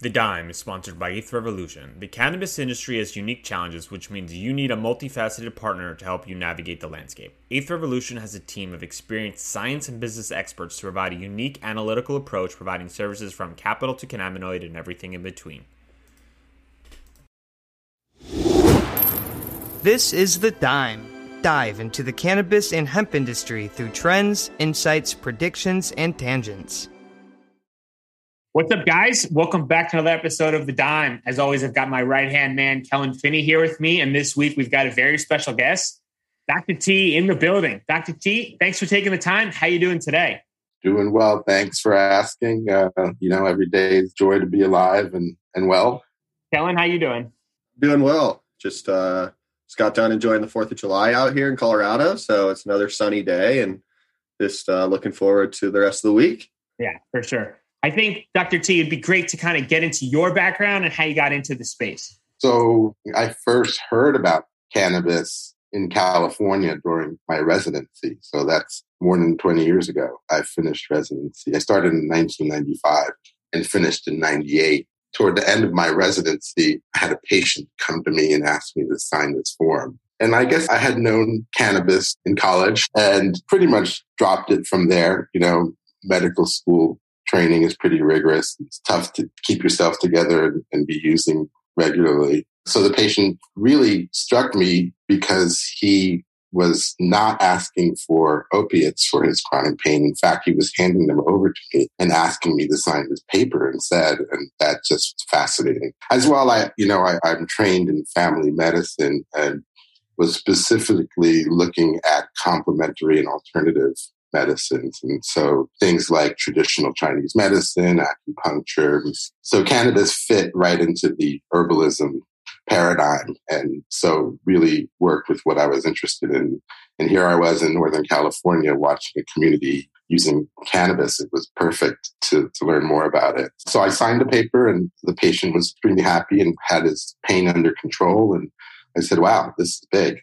The Dime is sponsored by Eighth Revolution. The cannabis industry has unique challenges, which means you need a multifaceted partner to help you navigate the landscape. Eighth Revolution has a team of experienced science and business experts to provide a unique analytical approach, providing services from capital to cannabinoid and everything in between. This is The Dime. Dive into the cannabis and hemp industry through trends, insights, predictions, and tangents. What's up, guys? Welcome back to another episode of The Dime. As always, I've got my right-hand man, Kellen Finney, here with me. And this week, we've got a very special guest, Dr. T, in the building. Dr. T, thanks for taking the time. How you doing today? Doing well. Thanks for asking. Every day is joy to be alive and well. Kellen, how you doing? Doing well. Just got done enjoying the 4th of July out here in Colorado. So it's another sunny day and just looking forward to the rest of the week. Yeah, for sure. I think, Dr. T, it'd be great to kind of get into your background and how you got into the space. So I first heard about cannabis in California during my residency. So that's more than 20 years ago. I finished residency. I started in 1995 and finished in 98. Toward the end of my residency, I had a patient come to me and ask me to sign this form. And I guess I had known cannabis in college and pretty much dropped it from there. Medical school training is pretty rigorous. It's tough to keep yourself together and be using regularly. So the patient really struck me because he was not asking for opiates for his chronic pain. In fact, he was handing them over to me and asking me to sign this paper instead. And that just was fascinating. As well, I'm trained in family medicine and was specifically looking at complementary and alternative medicines. And so things like traditional Chinese medicine, acupuncture. So cannabis fit right into the herbalism paradigm. And so really worked with what I was interested in. And here I was in Northern California watching a community using cannabis. It was perfect to learn more about it. So I signed the paper and the patient was extremely happy and had his pain under control. And I said, wow, this is big.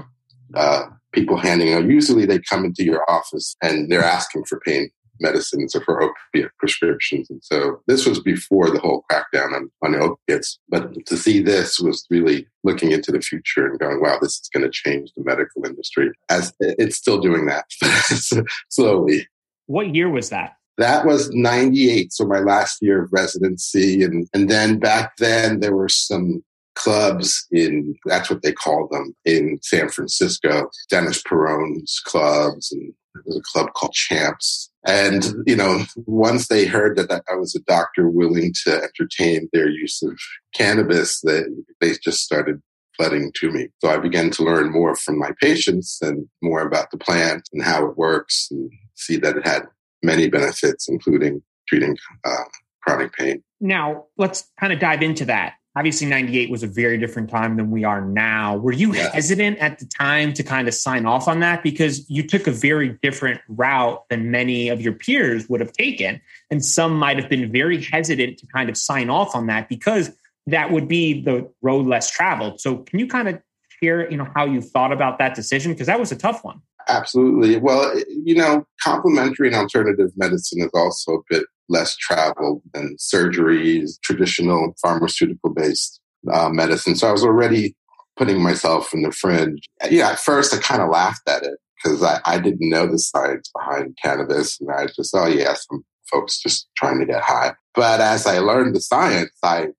People handing out, usually they come into your office and they're asking for pain medicines or for opiate prescriptions. And so this was before the whole crackdown on opiates. But to see this was really looking into the future and going, wow, this is going to change the medical industry. As it's still doing that slowly. What year was that? That was 98. So my last year of residency. And then back then there were some clubs that's what they called them, in San Francisco, Dennis Peron's clubs, and there was a club called Champs. And, once they heard that I was a doctor willing to entertain their use of cannabis, they just started flooding to me. So I began to learn more from my patients and more about the plant and how it works, and see that it had many benefits, including treating chronic pain. Now, let's kind of dive into that. Obviously, 98 was a very different time than we are now. Were you hesitant at the time to kind of sign off on that? Because you took a very different route than many of your peers would have taken. And some might have been very hesitant to kind of sign off on that because that would be the road less traveled. So can you kind of share, how you thought about that decision? Because that was a tough one. Absolutely. Well, complementary and alternative medicine is also a bit less traveled than surgeries, traditional pharmaceutical-based medicine. So I was already putting myself in the fringe. At first I kind of laughed at it because I didn't know the science behind cannabis. And I just, some folks just trying to get high. But as I learned the science, and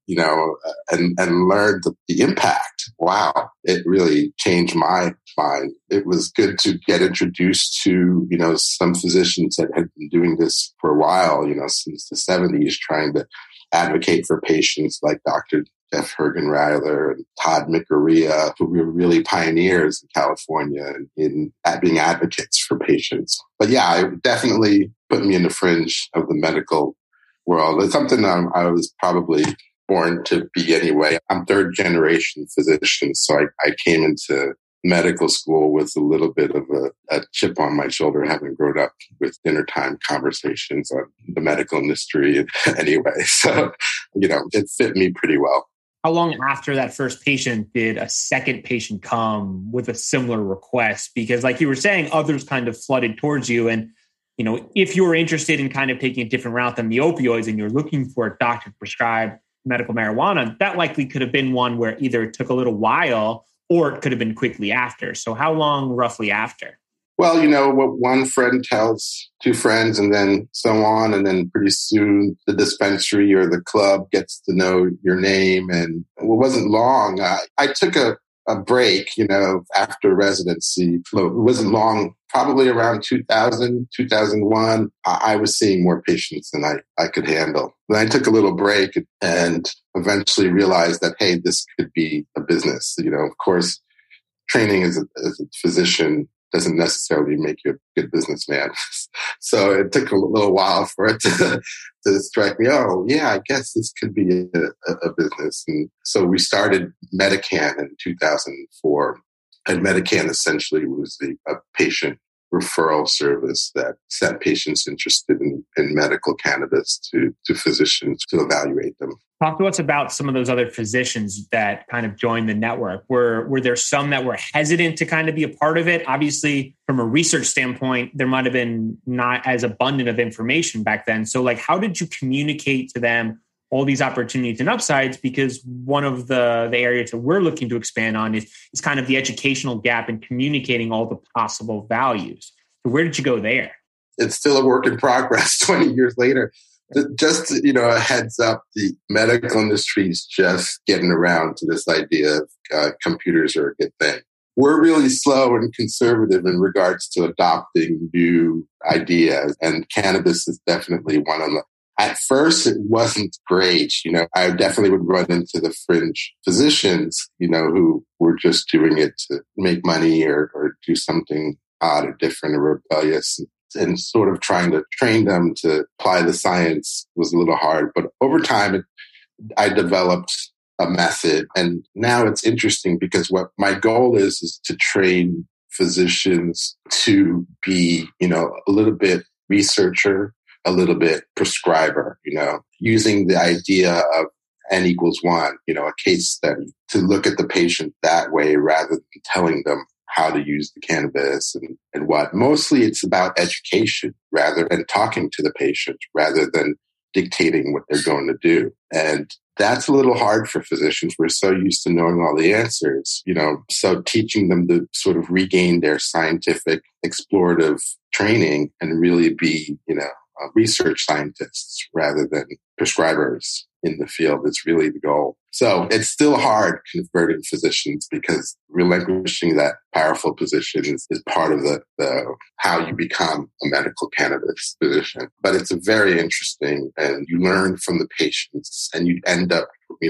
learned the impact, wow, it really changed my mind. It was good to get introduced to, some physicians that had been doing this for a while, since the 70s, trying to advocate for patients like Dr. Jeff Hergenreiler and Todd Micarea, who were really pioneers in California in being advocates for patients. But it definitely put me in the fringe of the medical world. It's something I was probably born to be anyway. I'm third generation physician, so I came into medical school with a little bit of a chip on my shoulder, having grown up with dinner time conversations on the medical industry anyway. So, it fit me pretty well. How long after that first patient did a second patient come with a similar request? Because like you were saying, others kind of flooded towards you. And, if you were interested in kind of taking a different route than the opioids and you're looking for a doctor to prescribe medical marijuana, that likely could have been one where either it took a little while or it could have been quickly after. So how long roughly after? Well, what one friend tells two friends and then so on. And then pretty soon the dispensary or the club gets to know your name. And it wasn't long. I took a break, after residency. It wasn't long, probably around 2000, 2001. I was seeing more patients than I could handle. Then I took a little break and eventually realized that, hey, this could be a business. Of course, training as a physician doesn't necessarily make you a good businessman. So it took a little while for it to strike me. Oh, yeah, I guess this could be a business. And so we started Medican in 2004. And Medican essentially was a patient referral service that sent patients interested in medical cannabis to physicians to evaluate them. Talk to us about some of those other physicians that kind of joined the network. Were there some that were hesitant to kind of be a part of it? Obviously, from a research standpoint, there might have been not as abundant of information back then. So how did you communicate to them all these opportunities and upsides? Because one of the areas that we're looking to expand on is kind of the educational gap in communicating all the possible values. So where did you go there? It's still a work in progress 20 years later. Just, a heads up, the medical industry is just getting around to this idea of computers are a good thing. We're really slow and conservative in regards to adopting new ideas, and cannabis is definitely one of them. At first, it wasn't great. I definitely would run into the fringe physicians, who were just doing it to make money or do something odd or different or rebellious. And sort of trying to train them to apply the science was a little hard. But over time, I developed a method. And now it's interesting because what my goal is to train physicians to be, a little bit researcher, a little bit prescriber, using the idea of N equals 1, a case study, to look at the patient that way rather than telling them how to use the cannabis and what. Mostly it's about education rather than talking to the patient rather than dictating what they're going to do. And that's a little hard for physicians. We're so used to knowing all the answers, so teaching them to sort of regain their scientific explorative training and really be, research scientists rather than prescribers in the field is really the goal. So it's still hard converting physicians because relinquishing that powerful position is part of the how you become a medical cannabis physician. But it's a very interesting, and you learn from the patients and you end up,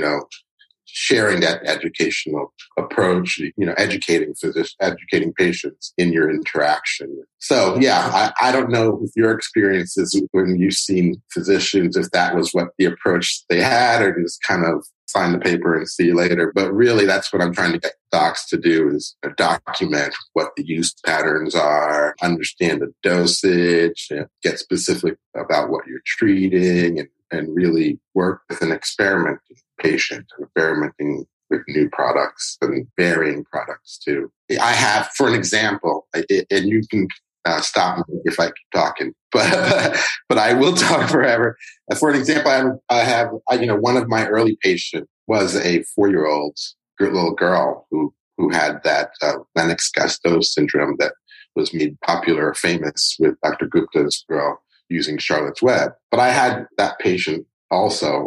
sharing that educational approach, educating patients in your interaction. So yeah, I don't know if your experiences when you've seen physicians, if that was what the approach they had or just kind of sign the paper and see you later. But really that's what I'm trying to get docs to do is document what the use patterns are, understand the dosage, get specific about what you're treating and really work with an experimenting patient, experimenting with new products and varying products too. I have, for an example, and you can stop me if I keep talking, but I will talk forever. For an example, I have one of my early patients was a 4-year-old little girl who had that Lennox-Gastaut syndrome that was made popular or famous with Dr. Gupta's girl using Charlotte's Web. But I had that patient also,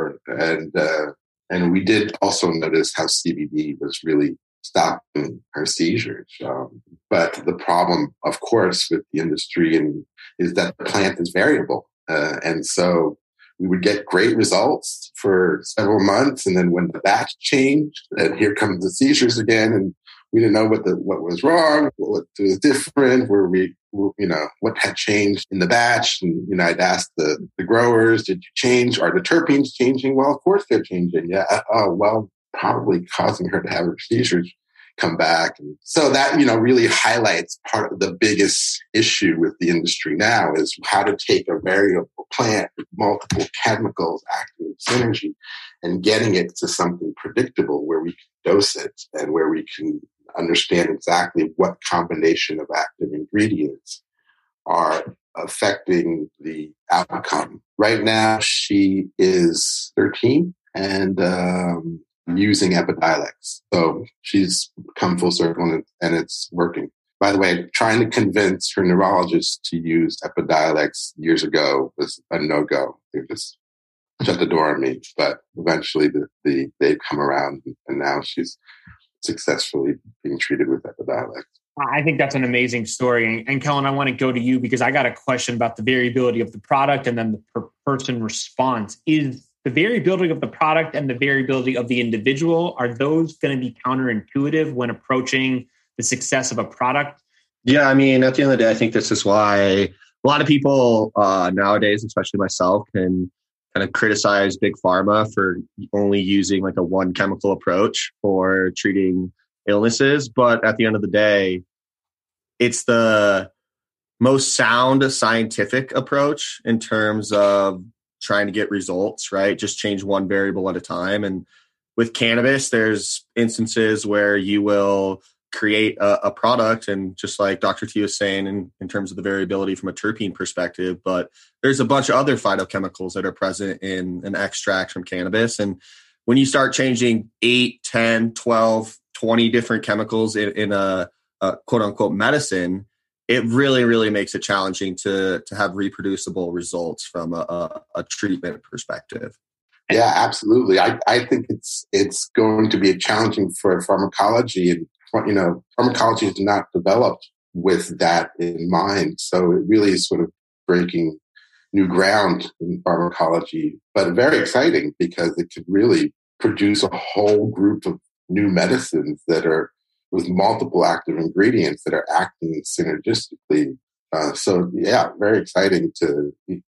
and we did also notice how CBD was really stopping her seizures. But the problem, of course, with the industry is that the plant is variable. And so we would get great results for several months. And then when the batch changed, and here comes the seizures again, and we didn't know what was wrong, what was different, what had changed in the batch. And, I'd ask the growers, did you change? Are the terpenes changing? Well, of course they're changing. Yeah. Oh, well, probably causing her to have her seizures come back. And so that, really highlights part of the biggest issue with the industry now is how to take a variable plant with multiple chemicals acting in synergy and getting it to something predictable where we can dose it and where we can understand exactly what combination of active ingredients are affecting the outcome. Right now, she is 13 and using Epidiolex. So she's come full circle and it's working. By the way, trying to convince her neurologist to use Epidiolex years ago was a no-go. They just shut the door on me. But eventually they've come around, and now she's successfully being treated with Epidiolex. I think that's an amazing story. And Kellen, I want to go to you because I got a question about the variability of the product and then the per-person response. Is the variability of the product and the variability of the individual, are those going to be counterintuitive when approaching the success of a product? Yeah, I mean, at the end of the day, I think this is why a lot of people nowadays, especially myself, can kind of criticize big pharma for only using like a one chemical approach for treating illnesses. But at the end of the day, it's the most sound scientific approach in terms of trying to get results, right? Just change one variable at a time. And with cannabis, there's instances where you will create a product, and just like Dr. T was saying in terms of the variability from a terpene perspective, but there's a bunch of other phytochemicals that are present in an extract from cannabis. And when you start changing 8, 10, 12, 20 different chemicals in a quote unquote medicine, it really, really makes it challenging to have reproducible results from a treatment perspective. Yeah, absolutely. I think it's going to be challenging for pharmacology, and pharmacology is not developed with that in mind. So it really is sort of breaking new ground in pharmacology, but very exciting because it could really produce a whole group of new medicines that are with multiple active ingredients that are acting synergistically. So yeah, very exciting to,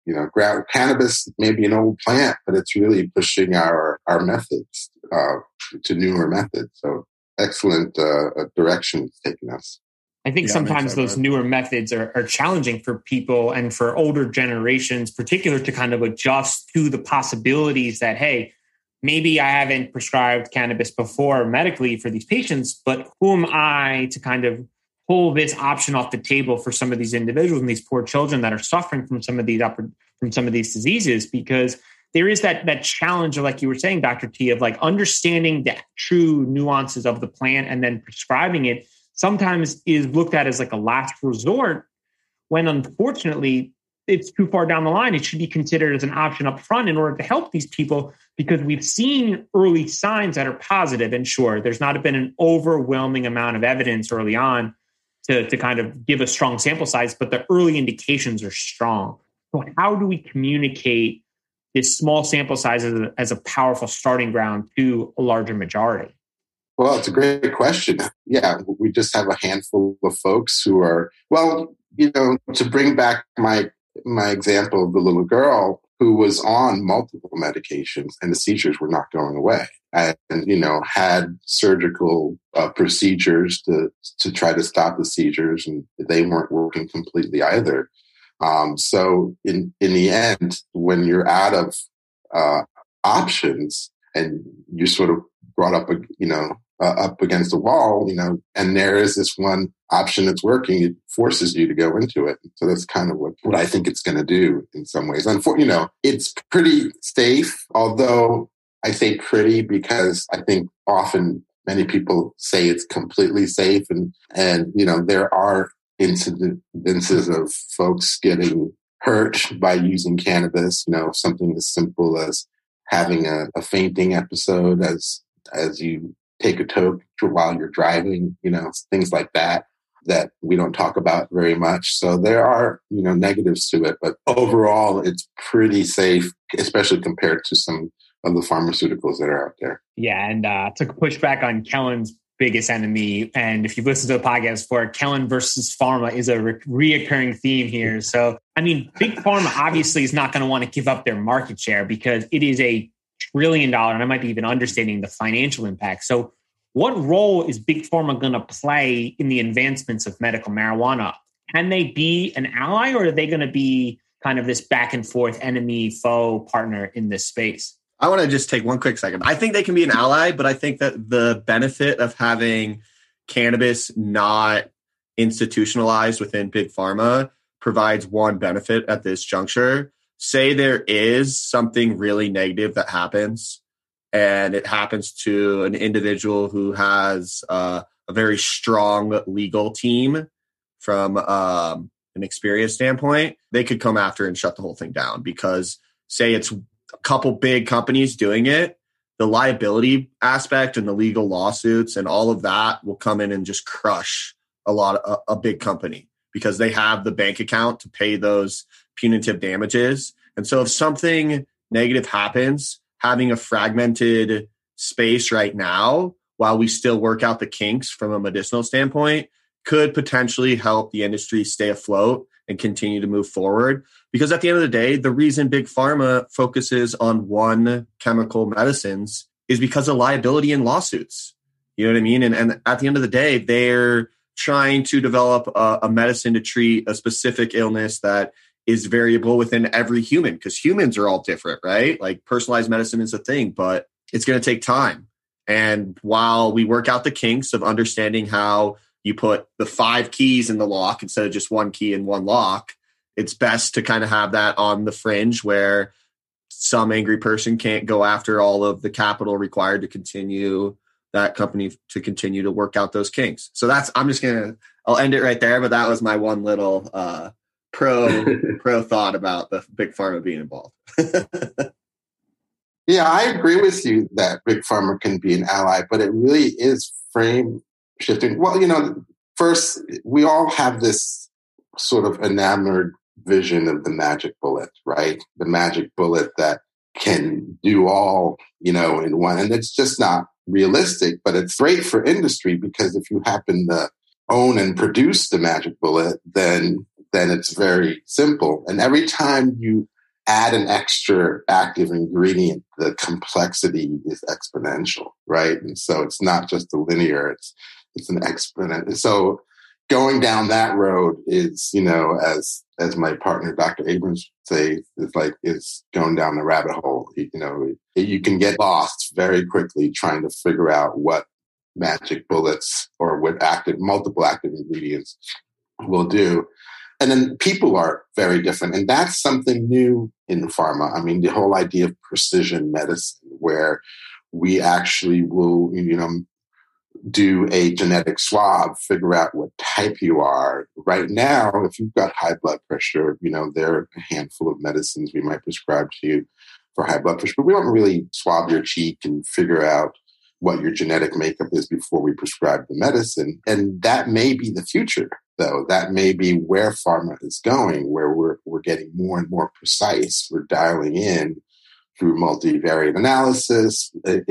cannabis may be an old plant, but it's really pushing our methods to newer methods. So excellent direction it's taking us. I think sometimes those newer methods are challenging for people and for older generations, particular to kind of adjust to the possibilities that, hey, maybe I haven't prescribed cannabis before medically for these patients, but who am I to kind of pull this option off the table for some of these individuals and these poor children that are suffering from some of these diseases? Because there is that challenge of, like you were saying, Dr. T, of like understanding the true nuances of the plant and then prescribing it sometimes is looked at as like a last resort, when unfortunately it's too far down the line. It should be considered as an option up front in order to help these people, because we've seen early signs that are positive. And sure, there's not been an overwhelming amount of evidence early on to kind of give a strong sample size, but the early indications are strong. So how do we communicate this small sample size as a powerful starting ground to a larger majority? Well, it's a great question. Yeah, we just have a handful of folks who are, to bring back my example of the little girl who was on multiple medications and the seizures were not going away, and had surgical procedures to try to stop the seizures, and they weren't working completely either. So in the end, when you're out of options and you're sort of brought up, up against the wall, and there is this one option that's working, it forces you to go into it. So that's kind of what I think it's going to do in some ways. It's pretty safe, although I say pretty because I think often many people say it's completely safe, and there are incidences of folks getting hurt by using cannabis. Something as simple as having a fainting episode as you take a toke while you're driving, things like that we don't talk about very much. So there are, negatives to it, but overall it's pretty safe, especially compared to some of the pharmaceuticals that are out there. Yeah. And to push back on Kellen's biggest enemy, and if you've listened to the podcast before, Kellen versus pharma is a reoccurring theme here. So, big pharma obviously is not going to want to give up their market share because it is $1 trillion, and I might be even understating the financial impact. So what role is big pharma going to play in the advancements of medical marijuana? Can they be an ally, or are they going to be kind of this back and forth enemy, foe, partner in this space? I want to just take one quick second. I think they can be an ally, but I think that the benefit of having cannabis not institutionalized within big pharma provides one benefit at this juncture. Say there is something really negative that happens and it happens to an individual who has a very strong legal team from an experience standpoint, they could come after and shut the whole thing down because say it's a couple big companies doing it, the liability aspect and the legal lawsuits and all of that will come in and just crush a big company because they have the bank account to pay those punitive damages. And so if something negative happens, having a fragmented space right now, while we still work out the kinks from a medicinal standpoint, could potentially help the industry stay afloat and continue to move forward. Because at the end of the day, the reason Big Pharma focuses on one chemical medicines is because of liability and lawsuits. You know what I mean? And at the end of the day, they're trying to develop a medicine to treat a specific illness that is variable within every human because humans are all different, right? Like personalized medicine is a thing, but it's going to take time. And while we work out the kinks of understanding how you put the 5 keys in the lock instead of just one key in one lock, it's best to kind of have that on the fringe where some angry person can't go after all of the capital required to continue that company to continue to work out those kinks. So I'll end it right there. But that was my one little pro thought about the Big Pharma being involved. Yeah, I agree with you that Big Pharma can be an ally, but it really is frame shifting. Well, first, we all have this sort of enamored vision of the magic bullet, right? The magic bullet that can do all, in one. And it's just not realistic, but it's great for industry because if you happen to own and produce the magic bullet, then it's very simple. And every time you add an extra active ingredient, the complexity is exponential, right? And so it's not just a linear, it's an exponent. So going down that road is, as my partner, Dr. Abrams would say, is going down the rabbit hole. You can get lost very quickly trying to figure out what magic bullets or what multiple active ingredients will do. And then people are very different. And that's something new in pharma. I mean, the whole idea of precision medicine, where we actually will, do a genetic swab, figure out what type you are. Right now, if you've got high blood pressure, there are a handful of medicines we might prescribe to you for high blood pressure, but we don't really swab your cheek and figure out what your genetic makeup is before we prescribe the medicine. And that may be the future, though. That may be where pharma is going, where we're getting more and more precise. We're dialing in through multivariate analysis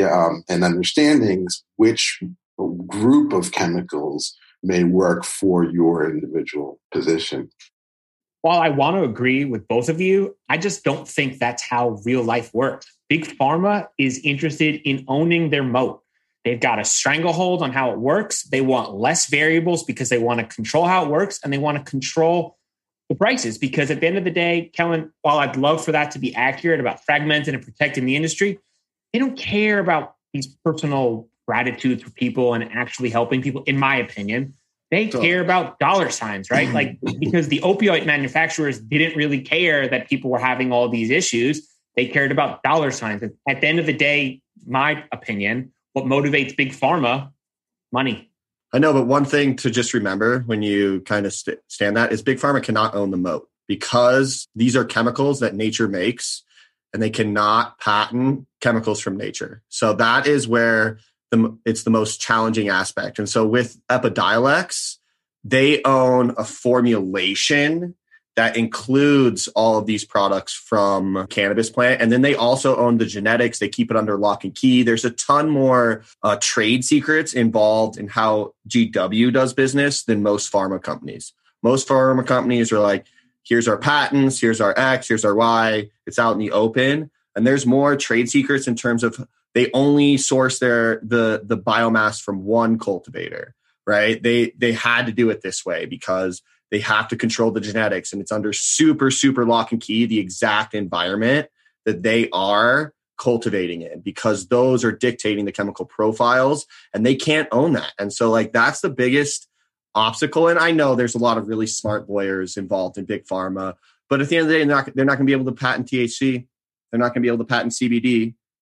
and understandings which group of chemicals may work for your individual position. While I want to agree with both of you, I just don't think that's how real life works. Big Pharma is interested in owning their moat. They've got a stranglehold on how it works. They want less variables because they want to control how it works, and they want to control the prices because at the end of the day, Kellen, while I'd love for that to be accurate about fragmenting and protecting the industry, they don't care about these personal gratitude for people and actually helping people, in my opinion. They care about dollar signs, right? Like, because the opioid manufacturers didn't really care that people were having all these issues. They cared about dollar signs. And at the end of the day, my opinion, what motivates Big Pharma? Money. I know, but one thing to just remember when you kind of stand that is Big Pharma cannot own the moat because these are chemicals that nature makes and they cannot patent chemicals from nature. So that is where it's the most challenging aspect. And so with Epidiolex, they own a formulation that includes all of these products from cannabis plant. And then they also own the genetics. They keep it under lock and key. There's a ton more trade secrets involved in how GW does business than most pharma companies. Most pharma companies are like, here's our patents, here's our X, here's our Y. It's out in the open. And there's more trade secrets in terms of they only source the biomass from one cultivator, right? They had to do it this way because they have to control the genetics, and it's under super, super lock and key, the exact environment that they are cultivating in, because those are dictating the chemical profiles, and they can't own that. And so that's the biggest obstacle. And I know there's a lot of really smart lawyers involved in Big Pharma, but at the end of the day, they're not going to be able to patent THC. They're not going to be able to patent CBD.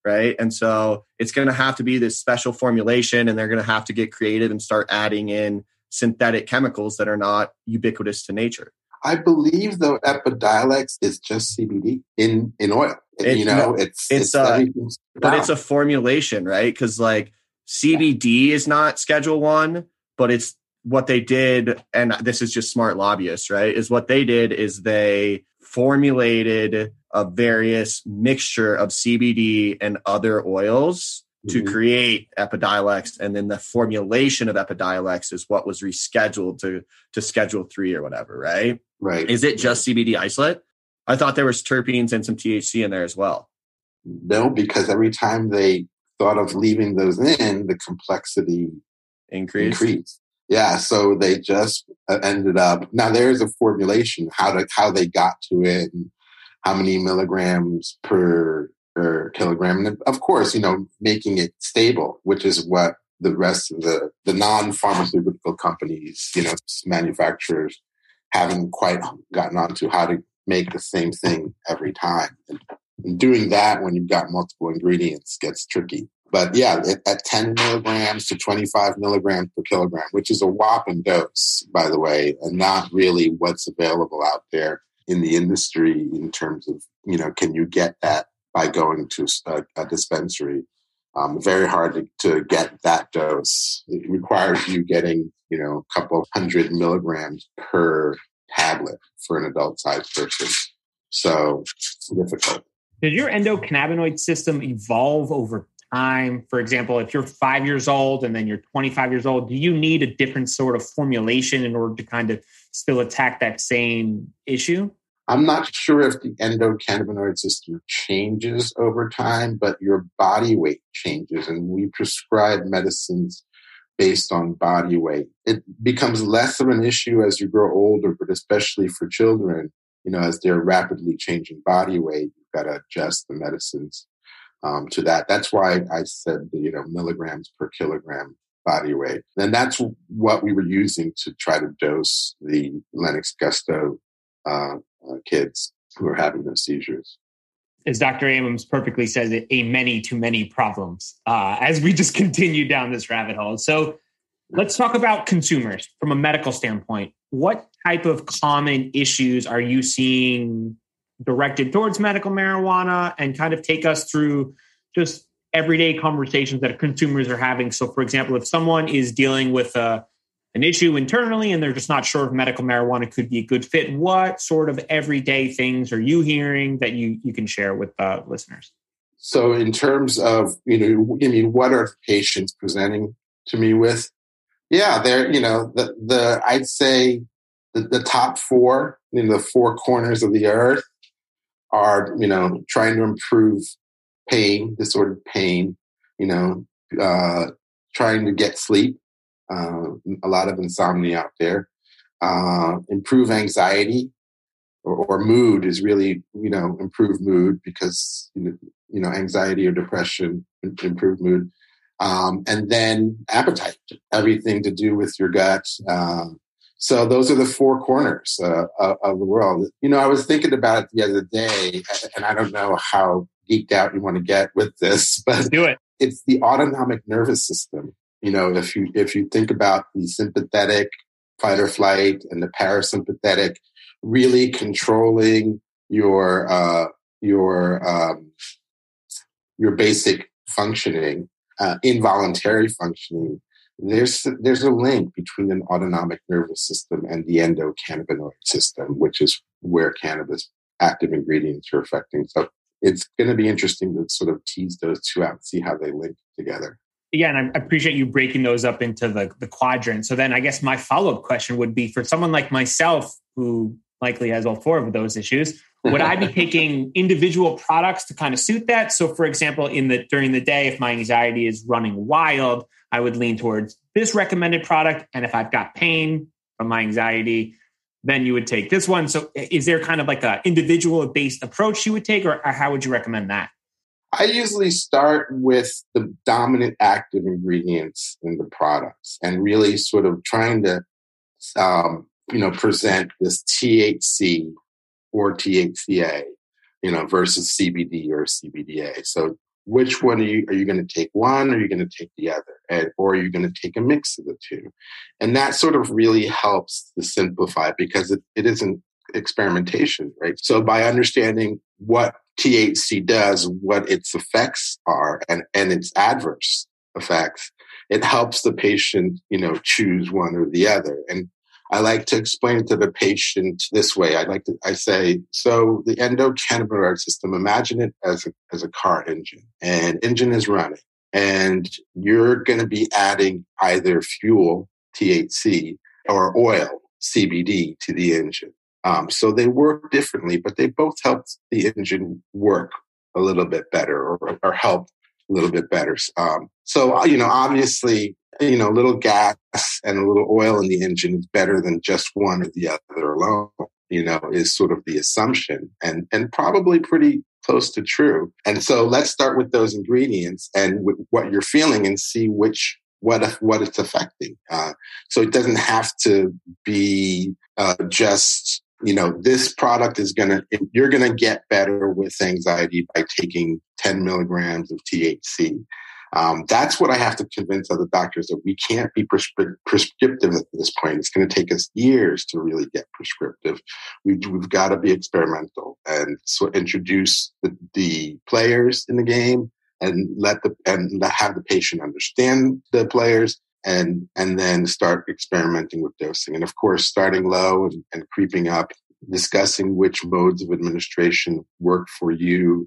right? And so it's going to have to be this special formulation, and they're going to have to get creative and start adding in synthetic chemicals that are not ubiquitous to nature. I believe, though, Epidiolex is just CBD in oil. It's but it's a formulation, right? Because like CBD is not Schedule 1, but it's what they did, and this is just smart lobbyists, right? Is what they did is they formulated a various mixture of CBD and other oils to create Epidiolex, and then the formulation of Epidiolex is what was rescheduled to Schedule 3 or whatever, right? Right. Is it just CBD isolate? I thought there was terpenes and some THC in there as well. No, because every time they thought of leaving those in, the complexity increased. Yeah, so they just ended up. Now there's a formulation how they got to it, and how many milligrams per kilogram, and of course, making it stable, which is what the rest of the non-pharmaceutical companies, manufacturers, haven't quite gotten onto how to make the same thing every time. And doing that when you've got multiple ingredients gets tricky. But yeah, at 10 milligrams to 25 milligrams per kilogram, which is a whopping dose, by the way, and not really what's available out there in the industry in terms of, can you get that by going to a dispensary? Very hard to get that dose. It requires you getting, a couple hundred milligrams per tablet for an adult-sized person. So it's difficult. Does your endocannabinoid system evolve over time? For example, if you're 5 years old and then you're 25 years old, do you need a different sort of formulation in order to kind of still attack that same issue? I'm not sure if the endocannabinoid system changes over time, but your body weight changes, and we prescribe medicines based on body weight. It becomes less of an issue as you grow older, but especially for children, as they're rapidly changing body weight, you've got to adjust the medicines to that. That's why I said, milligrams per kilogram body weight. And that's what we were using to try to dose the Lennox-Gastaut kids who are having those seizures. As Dr. Ammons perfectly says, a many to many problems as we just continue down this rabbit hole. So let's talk about consumers from a medical standpoint. What type of common issues are you seeing directed towards medical marijuana, and kind of take us through just everyday conversations that consumers are having? So, for example, if someone is dealing with an issue internally and they're just not sure if medical marijuana could be a good fit, what sort of everyday things are you hearing that you can share with listeners? So in terms of, what are patients presenting to me with? Yeah, they're, I'd say the top four, the four corners of the earth are, trying to improve pain, disordered pain, trying to get sleep. A lot of insomnia out there. Improve anxiety or mood is really, improve mood, because, anxiety or depression, improve mood. And then appetite, everything to do with your gut. So those are the four corners of the world. I was thinking about it the other day, and I don't know how geeked out you want to get with this, but do it. It's the autonomic nervous system. If you think about the sympathetic fight or flight and the parasympathetic, really controlling your basic functioning, involuntary functioning, there's a link between an autonomic nervous system and the endocannabinoid system, which is where cannabis active ingredients are affecting. So it's going to be interesting to sort of tease those two out and see how they link together. Yeah, and I appreciate you breaking those up into the quadrant. So then I guess my follow-up question would be, for someone like myself, who likely has all four of those issues, would I be taking individual products to kind of suit that? So for example, during the day, if my anxiety is running wild, I would lean towards this recommended product. And if I've got pain from my anxiety, then you would take this one. So is there kind of like an individual based approach you would take, or how would you recommend that? I usually start with the dominant active ingredients in the products and really sort of trying to, present this THC or THCA, versus CBD or CBDA. So which one are you going to take one, or are you going to take the other? Or are you going to take a mix of the two? And that sort of really helps to simplify because it isn't experimentation, right? So by understanding what THC does, what its effects are, and its adverse effects, it helps the patient, choose one or the other. And I like to explain it to the patient this way. I say, so the endocannabinoid system, imagine it as a car engine, and engine is running, and you're going to be adding either fuel, THC, or oil, CBD, to the engine. So they work differently, but they both help the engine work a little bit better or help a little bit better. So, obviously, a little gas and a little oil in the engine is better than just one or the other alone, is sort of the assumption and probably pretty close to true. And so let's start with those ingredients and with what you're feeling and see what it's affecting. So it doesn't have to be just, this product you're going to get better with anxiety by taking 10 milligrams of THC. That's what I have to convince other doctors, that we can't be prescriptive at this point. It's going to take us years to really get prescriptive. We've got to be experimental and so introduce the players in the game and have the patient understand the players and then start experimenting with dosing. And of course, starting low and creeping up, discussing which modes of administration work for you.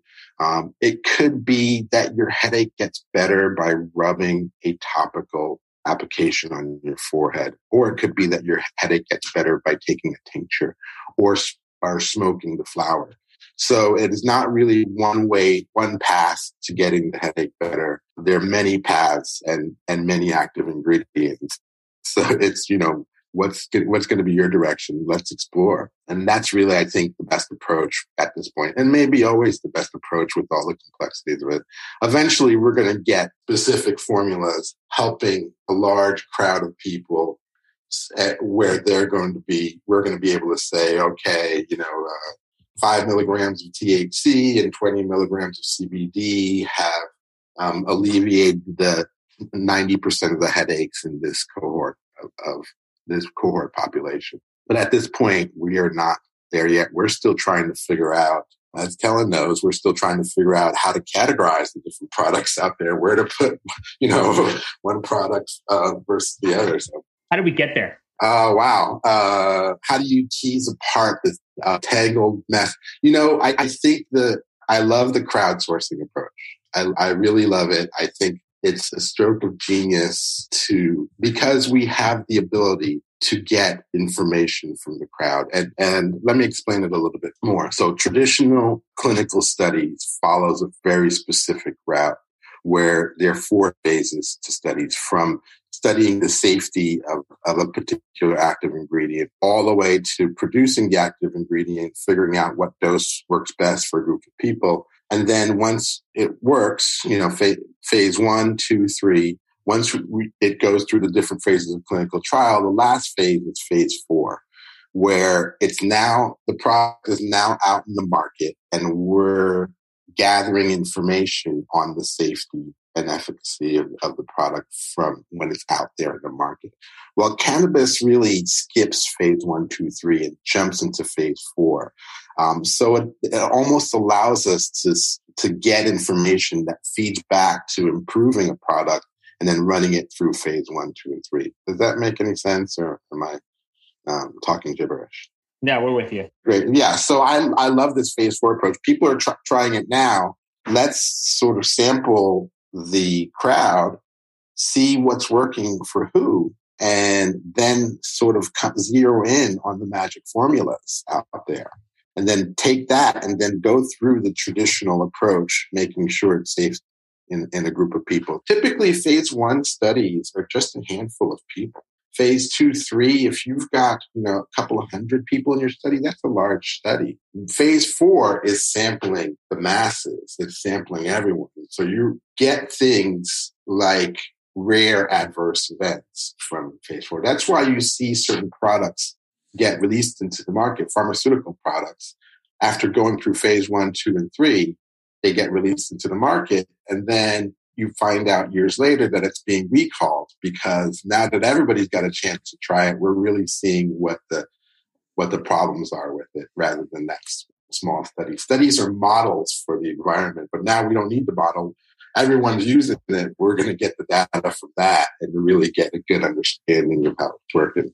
It could be that your headache gets better by rubbing a topical application on your forehead, or it could be that your headache gets better by taking a tincture or smoking the flower. So it is not really one path to getting the headache better. There are many paths and many active ingredients. So it's, what's going to be your direction? Let's explore. And that's really, I think, the best approach at this point, and maybe always the best approach with all the complexities of it. Eventually, we're going to get specific formulas helping a large crowd of people where we're going to be able to say, okay, 5 milligrams of THC and 20 milligrams of CBD have alleviated the 90% of the headaches in this cohort of this cohort population. But at this point, we are not there yet. We're still trying to figure out, as Kellen knows, we're still trying to figure out how to categorize the different products out there, where to put, one product versus the other. So, how did we get there? Wow. How do you tease apart this tangled mess? I think I love the crowdsourcing approach. I really love it. I think it's a stroke of genius because we have the ability to get information from the crowd. And let me explain it a little bit more. So traditional clinical studies follows a very specific route where there are 4 phases to studies, from studying the safety of a particular active ingredient all the way to producing the active ingredient, figuring out what dose works best for a group of people. And then once it works, phase 1, 2, 3, once it goes through the different phases of clinical trial, the last phase is phase 4, where the product is now out in the market and we're gathering information on the safety and efficacy of the product from when it's out there in the market. Well, cannabis really skips phase 1, 2, 3 and jumps into phase 4. So it almost allows us to get information that feeds back to improving a product and then running it through phase 1, 2, and 3. Does that make any sense, or am I talking gibberish? Yeah, we're with you. Great. Yeah. So I love this phase 4 approach. People are trying it now. Let's sort of sample the crowd, see what's working for who, and then sort of zero in on the magic formulas out there. And then take that and then go through the traditional approach, making sure it's safe in a group of people. Typically, phase 1 studies are just a handful of people. Phase 2, 3, if you've got a couple of hundred people in your study, that's a large study. Phase 4 is sampling the masses. It's sampling everyone. So you get things like rare adverse events from phase 4. That's why you see certain products get released into the market, pharmaceutical products, after going through phase 1, 2, and 3. they get released into the market. And then you find out years later that it's being recalled, because now that everybody's got a chance to try it, we're really seeing what the problems are with it, rather than that small study. Studies are models for the environment, but now we don't need the model. Everyone's using it. We're going to get the data from that and really get a good understanding of how it's working.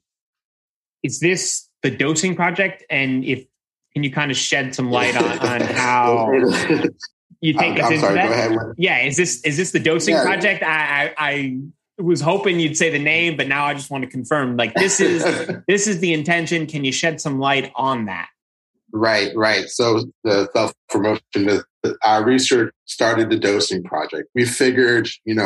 Is this the dosing project? And can you kind of shed some light on how you take us into that? Go ahead. Yeah, is this the dosing project? I was hoping you'd say the name, but now I just want to confirm. Like, this is the intention. Can you shed some light on that? Right. So the self-promotion, our research started the dosing project. We figured,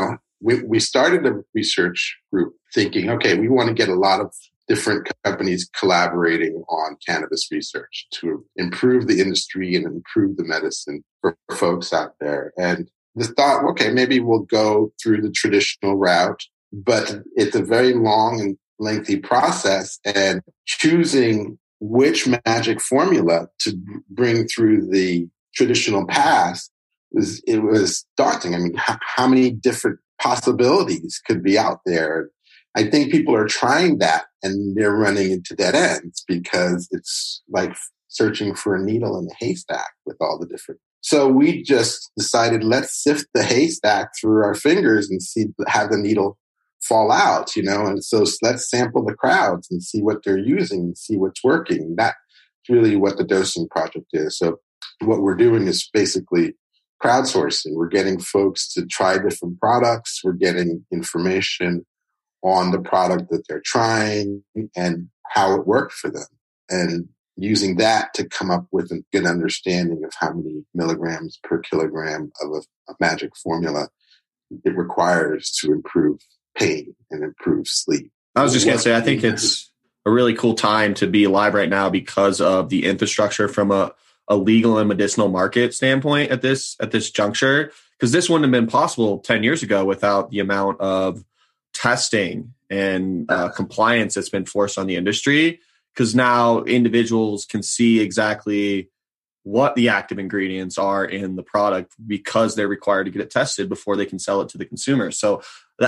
we started a research group thinking, okay, we want to get a lot of different companies collaborating on cannabis research to improve the industry and improve the medicine for folks out there. And the thought, okay, maybe we'll go through the traditional route, but it's a very long and lengthy process, and choosing which magic formula to bring through the traditional path was daunting. I mean, how many different possibilities could be out there? I think people are trying that and they're running into dead ends, because it's like searching for a needle in a haystack with all the different. So we just decided, let's sift the haystack through our fingers and have the needle fall out, and so let's sample the crowds and see what they're using and see what's working. That's really what the dosing project is. So what we're doing is basically crowdsourcing. We're getting folks to try different products. We're getting information on the product that they're trying and how it worked for them, and using that to come up with a good understanding of how many milligrams per kilogram of a magic formula it requires to improve pain and improve sleep. I was just going to say, I think it's a really cool time to be alive right now because of the infrastructure from a legal and medicinal market standpoint at this juncture, because this wouldn't have been possible 10 years ago without the amount of testing and compliance that's been forced on the industry, because now individuals can see exactly what the active ingredients are in the product because they're required to get it tested before they can sell it to the consumer. So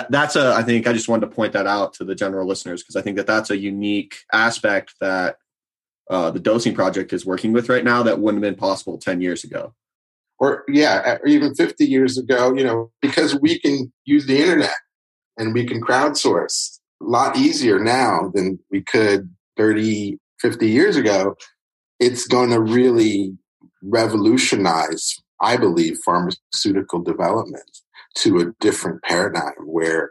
I think I just wanted to point that out to the general listeners, because I think that's a unique aspect that the dosing project is working with right now that wouldn't have been possible 10 years ago. Or even 50 years ago, because we can use the internet and we can crowdsource a lot easier now than we could 30, 50 years ago. It's going to really revolutionize, I believe, pharmaceutical development to a different paradigm where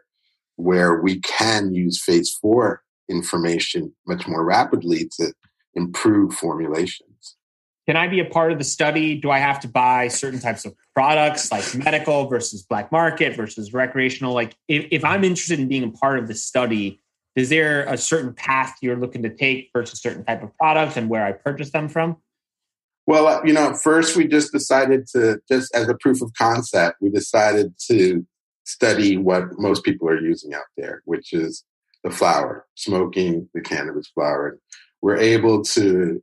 we can use phase 4 information much more rapidly to improve formulations. Can I be a part of the study? Do I have to buy certain types of products, like medical versus black market versus recreational? Like, if I'm interested in being a part of the study, is there a certain path you're looking to take versus a certain type of product and where I purchase them from? Well, first we just decided to, just as a proof of concept, we decided to study what most people are using out there, which is the flower, smoking the cannabis flower. We're able to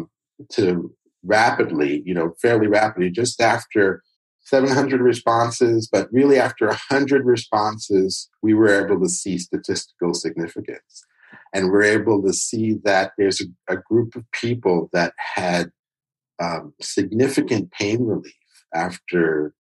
rapidly, fairly rapidly, just after 700 responses, but really after 100 responses, we were able to see statistical significance. And we're able to see that there's a group of people that had significant pain relief after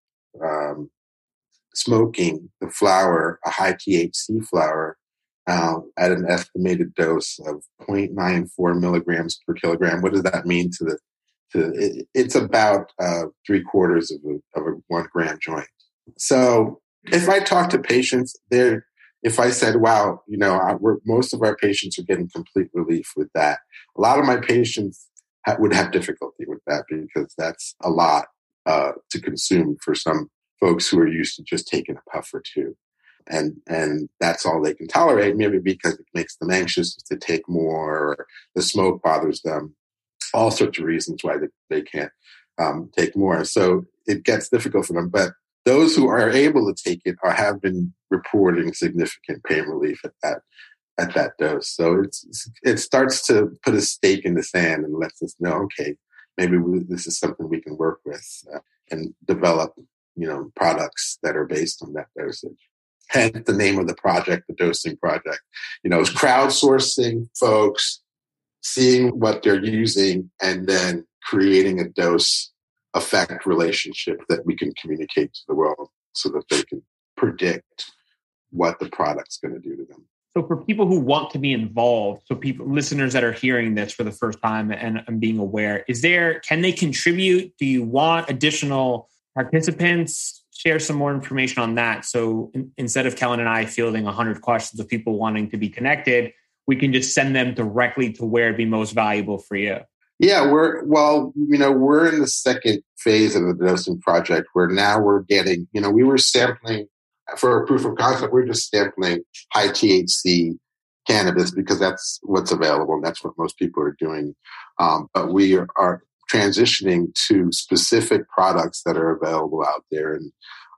smoking the flower, a high THC flower, at an estimated dose of 0.94 milligrams per kilogram. What does that mean it's about 3/4 of a 1 gram joint. So if I talk to patients, if I said, wow, most of our patients are getting complete relief with that, a lot of my patients would have difficulty with that, because that's a lot to consume for some folks who are used to just taking a puff or two. And that's all they can tolerate, maybe because it makes them anxious to take more, or the smoke bothers them, all sorts of reasons why they can't take more. So it gets difficult for them. But those who are able to take it have been reporting significant pain relief at that dose. So it starts to put a stake in the sand and lets us know, okay, maybe this is something we can work with. and develop, products that are based on that dosage. Hence the name of the project, the Dosing Project. It's crowdsourcing folks, seeing what they're using, and then creating a dose effect relationship that we can communicate to the world so that they can predict what the product's going to do to them. So for people who want to be involved, so listeners that are hearing this for the first time and being aware, can they contribute? Do you want additional participants? Share some more information on that. So instead of Kellen and I fielding 100 questions of people wanting to be connected, we can just send them directly to where it'd be most valuable for you. Yeah, we're in the second phase of the Dosing Project where now we're getting, we were sampling for a proof of concept. We're just sampling high THC cannabis because that's what's available. And that's what most people are doing. But we are transitioning to specific products that are available out there. And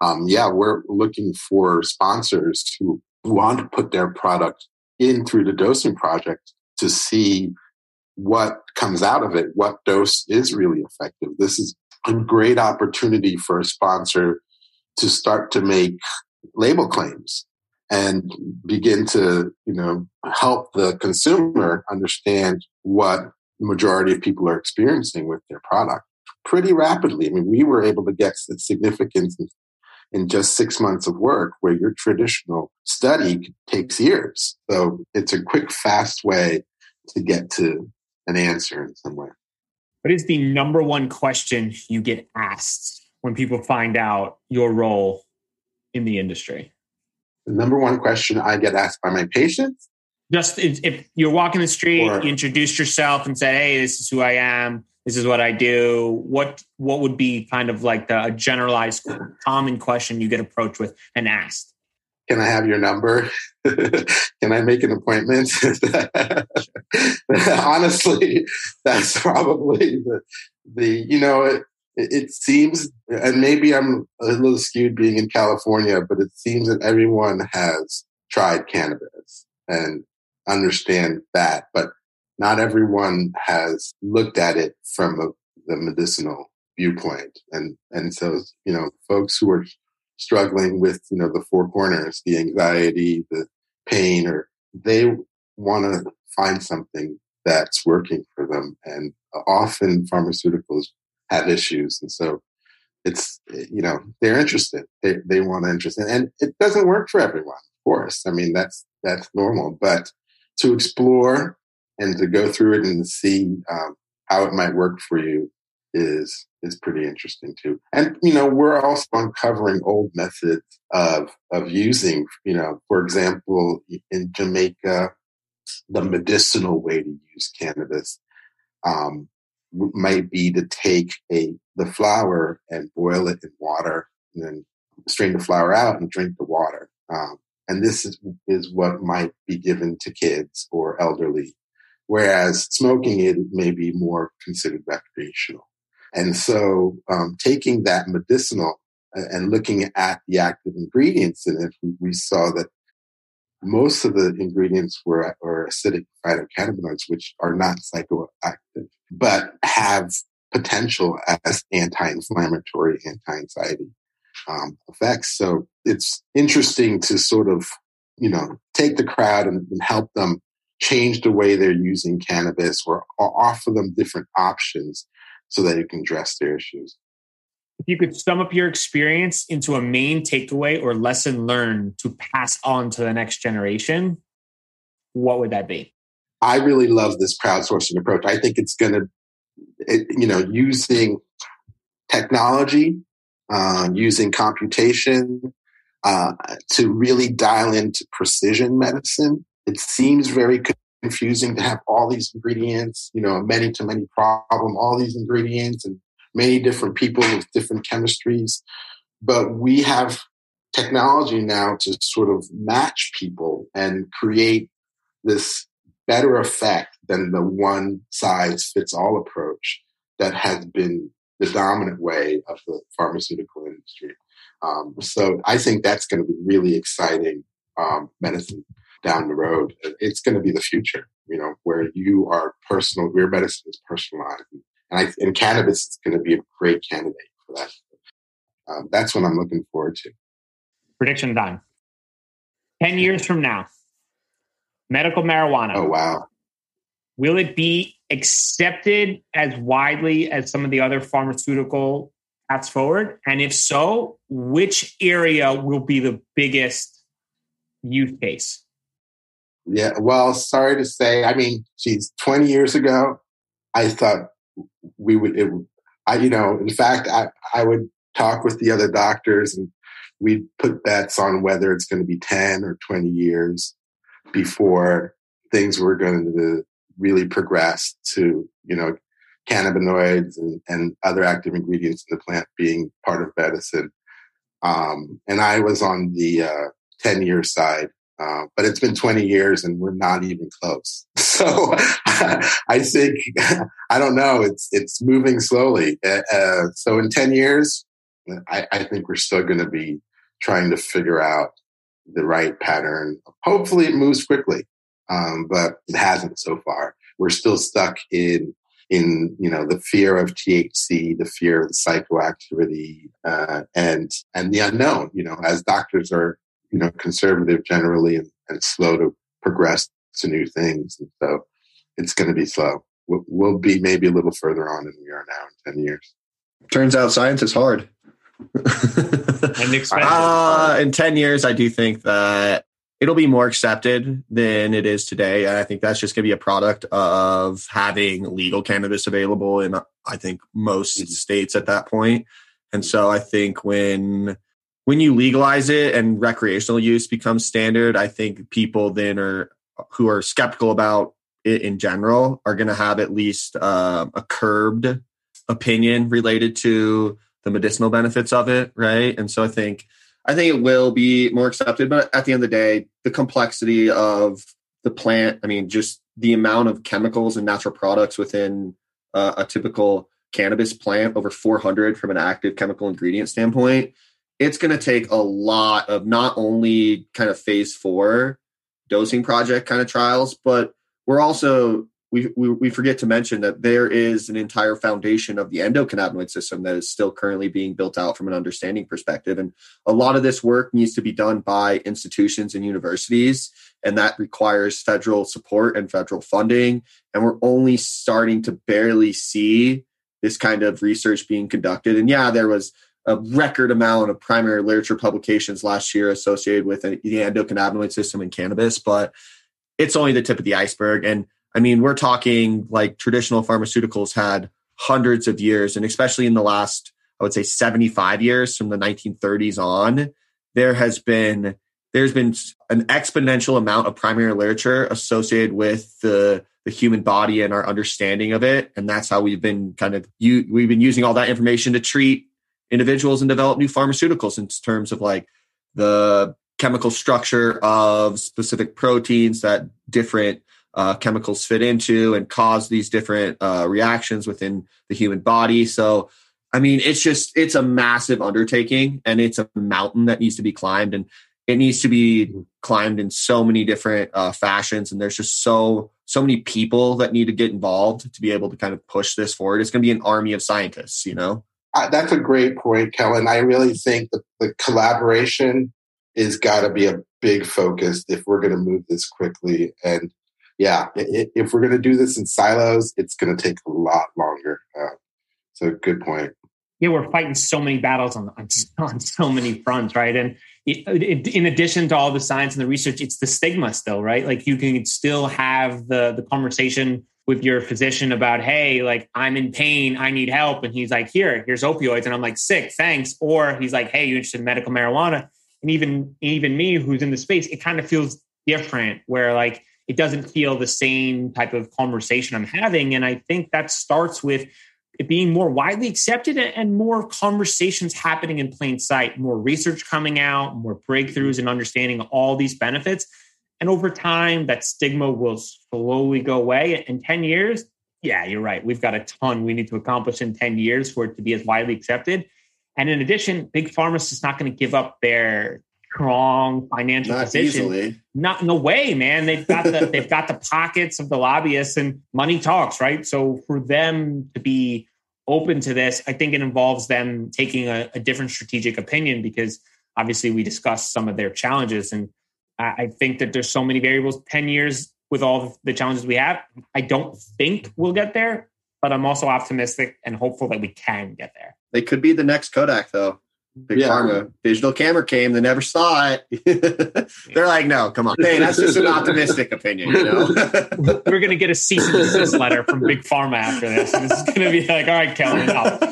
we're looking for sponsors who want to put their product in through the Dosing Project to see what comes out of it, what dose is really effective. This is a great opportunity for a sponsor to start to make label claims and begin to, help the consumer understand what the majority of people are experiencing with their product pretty rapidly. I mean, we were able to get significance in just 6 months of work where your traditional study takes years. So it's a quick, fast way to get to an answer in some way. What is the number one question you get asked when people find out your role in the industry? The number one question I get asked by my patients? Just if you're walking the street, you introduced yourself and said, hey, this is who I am. This is what I do. What would be kind of like a generalized common question you get approached with and asked? Can I have your number? Can I make an appointment? Honestly, that's probably it seems, and maybe I'm a little skewed being in California, but it seems that everyone has tried cannabis and understand that, but not everyone has looked at it from the medicinal viewpoint. And so, folks who are struggling with, the four corners, the anxiety, the pain, or they want to find something that's working for them. And often pharmaceuticals have issues. And so it's, they're interested. They want to interest. And it doesn't work for everyone, of course. I mean, that's normal. But to explore and to go through it and to see how it might work for you is pretty interesting too. And, we're also uncovering old methods of using, for example, in Jamaica, the medicinal way to use cannabis might be to take the flower and boil it in water and then strain the flower out and drink the water. And this is what might be given to kids or elderly, whereas smoking it may be more considered recreational. And so taking that medicinal and looking at the active ingredients in it, we saw that most of the ingredients were acidic phytocannabinoids, which are not psychoactive, but have potential as anti-inflammatory, anti-anxiety effects. So it's interesting to sort of, take the crowd and help them change the way they're using cannabis or offer them different options so that it can address their issues. If you could sum up your experience into a main takeaway or lesson learned to pass on to the next generation, what would that be? I really love this crowdsourcing approach. I think it's going to, using technology, using computation to really dial into precision medicine. It seems very confusing to have all these ingredients, many to many problem, all these ingredients and many different people with different chemistries. But we have technology now to sort of match people and create this better effect than the one size fits all approach that has been the dominant way of the pharmaceutical industry. So I think that's going to be really exciting medicine down the road. It's going to be the future, where your medicine is personalized. And cannabis is going to be a great candidate for that. That's what I'm looking forward to. Prediction time. 10 years from now, medical marijuana. Oh, wow. Will it be accepted as widely as some of the other pharmaceutical paths forward? And if so, which area will be the biggest use case? Yeah, well, sorry to say. I mean, 20 years ago, I thought we would, in fact, I would talk with the other doctors and we'd put bets on whether it's going to be 10 or 20 years before things were going to really progress to, cannabinoids and other active ingredients in the plant being part of medicine. And I was on the 10-year side. But it's been 20 years and we're not even close. So I think, I don't know, it's moving slowly. So in 10 years, I think we're still going to be trying to figure out the right pattern. Hopefully it moves quickly, but it hasn't so far. We're still stuck in the fear of THC, the fear of the psychoactivity, and the unknown, as doctors are conservative generally and slow to progress to new things. And so it's going to be slow. We'll be maybe a little further on than we are now in 10 years. Turns out science is hard. And expensive. In 10 years, I do think that it'll be more accepted than it is today. And I think that's just going to be a product of having legal cannabis available in, I think, most states at that point. And so I think when you legalize it and recreational use becomes standard, I think people then who are skeptical about it in general are going to have at least a curbed opinion related to the medicinal benefits of it, right? And so I think it will be more accepted, but at the end of the day, the complexity of the plant, I mean, just the amount of chemicals and natural products within a typical cannabis plant, over 400 from an active chemical ingredient standpoint, it's going to take a lot of not only kind of phase 4 dosing project kind of trials, but we're also, we forget to mention that there is an entire foundation of the endocannabinoid system that is still currently being built out from an understanding perspective. And a lot of this work needs to be done by institutions and universities, and that requires federal support and federal funding. And we're only starting to barely see this kind of research being conducted. And yeah, there was a record amount of primary literature publications last year associated with the endocannabinoid system in cannabis, but it's only the tip of the iceberg. And I mean, we're talking like traditional pharmaceuticals had hundreds of years, and especially in the last, I would say 75 years from the 1930s on, there's been an exponential amount of primary literature associated with the human body and our understanding of it. And that's how we've been using all that information to treat individuals and develop new pharmaceuticals in terms of like the chemical structure of specific proteins that different chemicals fit into and cause these different reactions within the human body. So, I mean, it's a massive undertaking, and it's a mountain that needs to be climbed, and it needs to be climbed in so many different fashions. And there's just so many people that need to get involved to be able to kind of push this forward. It's going to be an army of scientists, That's a great point, Kellen. I really think that the collaboration is got to be a big focus if we're going to move this quickly. And yeah, if we're going to do this in silos, it's going to take a lot longer. So good point. Yeah, we're fighting so many battles on so many fronts, right? And in addition to all the science and the research, it's the stigma still, right? Like you can still have the conversation with your physician about, hey, like I'm in pain, I need help. And he's like, here's opioids. And I'm like, sick, thanks. Or he's like, hey, you interested in medical marijuana? And even me who's in the space, it kind of feels different where like, it doesn't feel the same type of conversation I'm having. And I think that starts with it being more widely accepted and more conversations happening in plain sight, more research coming out, more breakthroughs and understanding all these benefits. And over time, that stigma will slowly go away. In 10 years, yeah, you're right. We've got a ton we need to accomplish in 10 years for it to be as widely accepted. And in addition, big pharma is just not going to give up their strong financial position. Easily. Not in a way, man. They've got the pockets of the lobbyists, and money talks, right? So for them to be open to this, I think it involves them taking a different strategic opinion, because obviously we discussed some of their challenges. And I think that there's so many variables. 10 years with all the challenges we have, I don't think we'll get there, but I'm also optimistic and hopeful that we can get there. They could be the next Kodak, though. Big Pharma. Digital camera came. They never saw it. They're like, no, come on. Hey, that's just an optimistic opinion, you know? We're going to get a cease and desist letter from Big Pharma after this. And it's going to be like, all right, Kelly,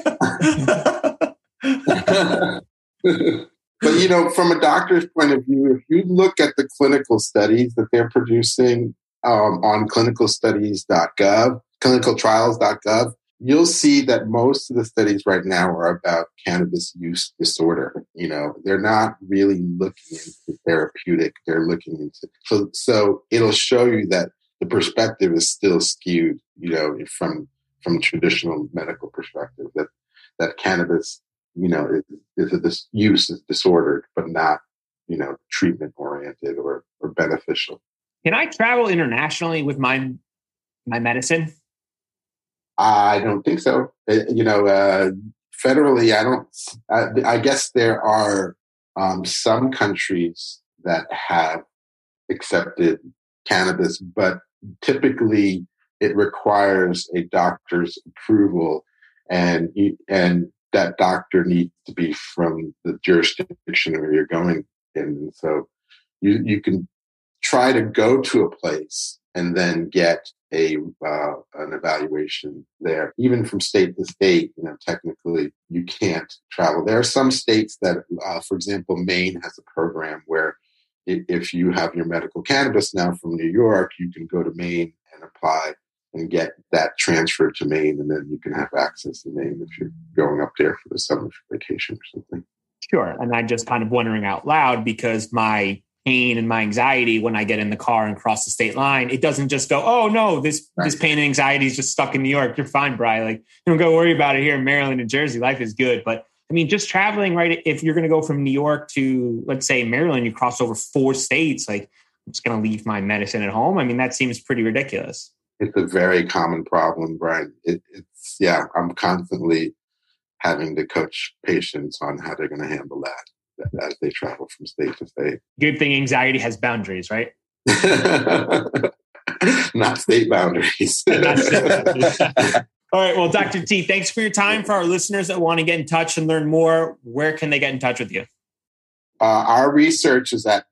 no. But, from a doctor's point of view, if you look at the clinical studies that they're producing on clinicalstudies.gov, clinicaltrials.gov, you'll see that most of the studies right now are about cannabis use disorder. They're not really looking into therapeutic. They're looking into, so it'll show you that the perspective is still skewed, from traditional medical perspective, that cannabis, this use is disordered, but not, treatment oriented or beneficial. Can I travel internationally with my medicine? I don't think so. Federally, I guess there are some countries that have accepted cannabis, but typically it requires a doctor's approval, and that doctor needs to be from the jurisdiction where you're going in. And so you can try to go to a place and then get an evaluation there. Even from state to state, technically you can't travel. There are some states that, for example, Maine has a program where if you have your medical cannabis now from New York, you can go to Maine and apply and get that transferred to Maine, and then you can have access to Maine if you're going up there for the summer vacation or something. Sure. And I'm just kind of wondering out loud, because my pain and my anxiety when I get in the car and cross the state line, it doesn't just go, oh no, this pain and anxiety is just stuck in New York. You're fine, Bri. Like, don't go worry about it here in Maryland and Jersey. Life is good. But I mean, just traveling, right? If you're going to go from New York to, let's say, Maryland, you cross over 4 states, like, I'm just going to leave my medicine at home. I mean, that seems pretty ridiculous. It's a very common problem, Brian. I'm constantly having to coach patients on how they're going to handle that as they travel from state to state. Good thing anxiety has boundaries, right? Not state boundaries. All right. Well, Dr. T, thanks for your time. For our listeners that want to get in touch and learn more, where can they get in touch with you? Our research is at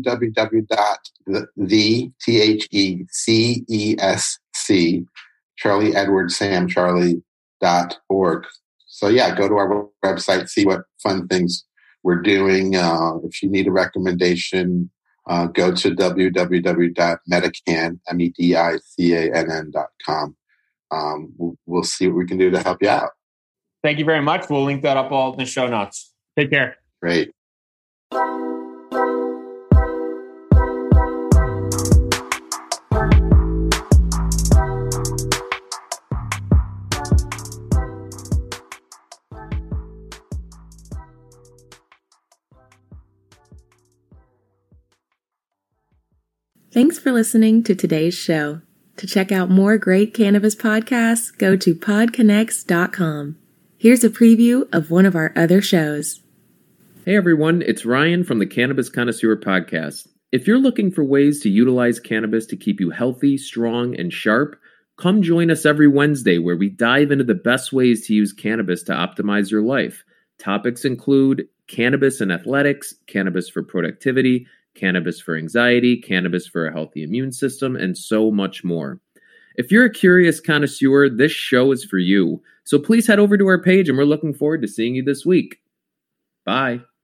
www.thecesc, Charlie Edward Sam Charlie.org. So go to our website, see what fun things we're doing. If you need a recommendation, go to www.medicann.com. We'll see what we can do to help you out. Thank you very much. We'll link that up all in the show notes. Take care. Great. Thanks for listening to today's show. To check out more great cannabis podcasts, go to podconnects.com. Here's a preview of one of our other shows. Hey everyone, it's Ryan from the Cannabis Connoisseur Podcast. If you're looking for ways to utilize cannabis to keep you healthy, strong, and sharp, come join us every Wednesday where we dive into the best ways to use cannabis to optimize your life. Topics include cannabis and athletics, cannabis for productivity, cannabis for anxiety, cannabis for a healthy immune system, and so much more. If you're a curious connoisseur, this show is for you. So please head over to our page, and we're looking forward to seeing you this week. Bye.